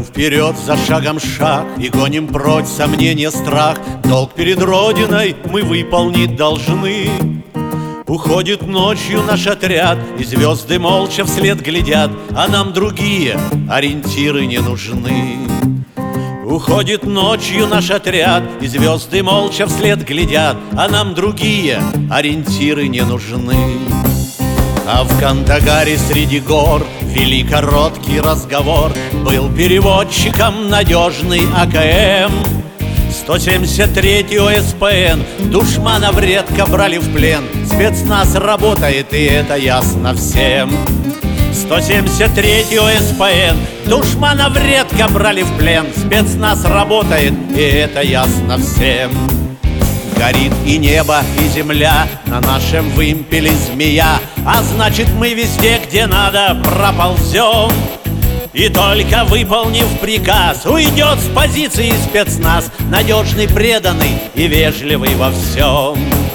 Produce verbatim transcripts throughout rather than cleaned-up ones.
вперед за шагом шаг и гоним прочь сомнения, страх. Долг перед Родиной мы выполнить должны. Уходит ночью наш отряд, и звезды молча вслед глядят, а нам другие ориентиры не нужны. Уходит ночью наш отряд, и звезды молча вслед глядят, а нам другие ориентиры не нужны. А в Кандагаре среди гор вели короткий разговор. Был переводчиком надежный А К М. сто семьдесят третий О С П Н душманов редко брали в плен. Спецназ работает, и это ясно всем. сто семьдесят третий О С П Н душманов редко брали в плен. Спецназ работает, и это ясно всем. Горит и небо, и земля, на нашем вымпеле змея, а значит, мы везде, где надо, проползем. И только выполнив приказ, уйдет с позиции спецназ, надежный, преданный и вежливый во всем.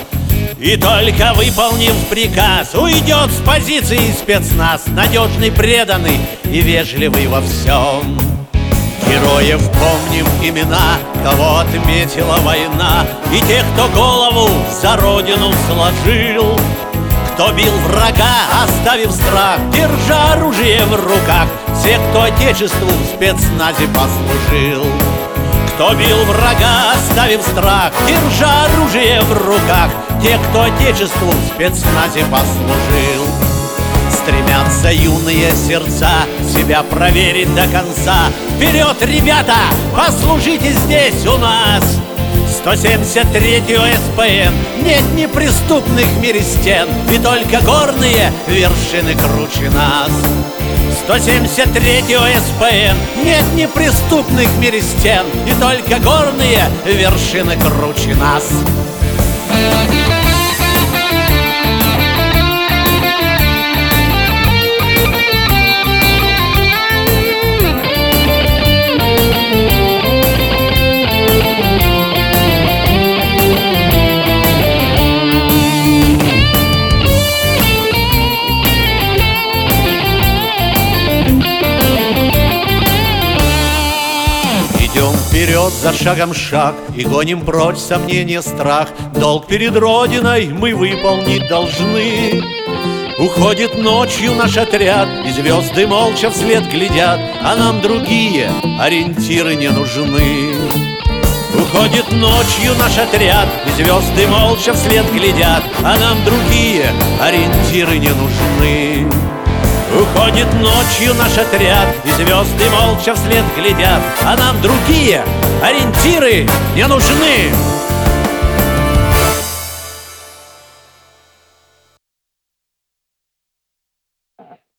И только выполнив приказ, уйдет с позиции спецназ, надежный, преданный и вежливый во всем. Героев помним имена, кого отметила война, и тех, кто голову за родину сложил, кто бил врага, оставив страх, держа оружие в руках, всех, кто отечеству в спецназе послужил. Кто бил врага, оставив страх, держа оружие в руках, тех, кто отечеству в спецназе послужил. Стремятся юные сердца себя проверить до конца. Вперед, ребята, послужите здесь у нас! сто семьдесят третий О С П Н нет неприступных в мире стен, и только горные вершины круче нас. сто семьдесят третий О С П Н нет неприступных в мире стен, и только горные вершины круче нас. Идем вперед за шагом шаг и гоним прочь сомнения, страх. Долг перед Родиной мы выполнить должны. Уходит ночью наш отряд, и звезды молча вслед глядят, а нам другие ориентиры не нужны. Уходит ночью наш отряд, и звезды молча вслед глядят, а нам другие ориентиры не нужны. Уходит ночью наш отряд, и звезды молча вслед глядят, а нам другие ориентиры не нужны.